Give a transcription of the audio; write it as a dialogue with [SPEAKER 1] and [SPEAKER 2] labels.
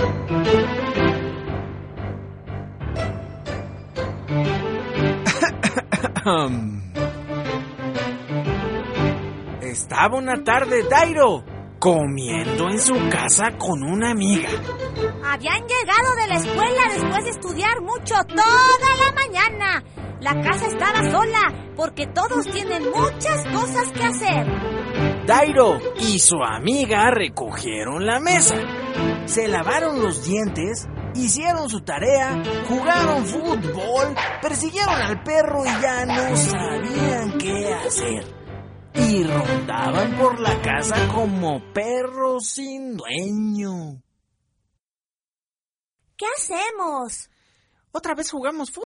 [SPEAKER 1] Estaba una tarde Dairo comiendo en su casa con una amiga.
[SPEAKER 2] Habían llegado de la escuela después de estudiar mucho toda la mañana. La casa estaba sola porque todos tienen muchas cosas que hacer.
[SPEAKER 1] Dairo y su amiga recogieron la mesa, se lavaron los dientes, hicieron su tarea, jugaron fútbol, persiguieron al perro y ya no sabían qué hacer. Y rondaban por la casa como perros sin dueño.
[SPEAKER 2] ¿Qué hacemos?
[SPEAKER 1] Otra vez jugamos fútbol.